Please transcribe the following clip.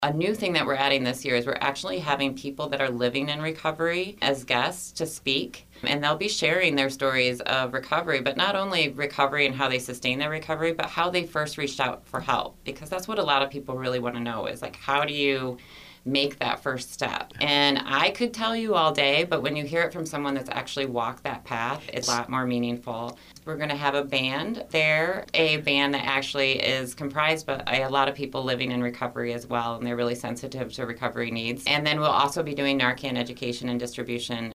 A new thing that we're adding this year is we're actually having people that are living in recovery as guests to speak. And they'll be sharing their stories of recovery, but not only recovery and how they sustain their recovery, but how they first reached out for help. Because that's what a lot of people really want to know is like, how do you make that first step? And I could tell you all day, but when you hear it from someone that's actually walked that path, it's a lot more meaningful. We're going to have a band there, a band that actually is comprised by a lot of people living in recovery as well, and they're really sensitive to recovery needs. And then we'll also be doing Narcan education and distribution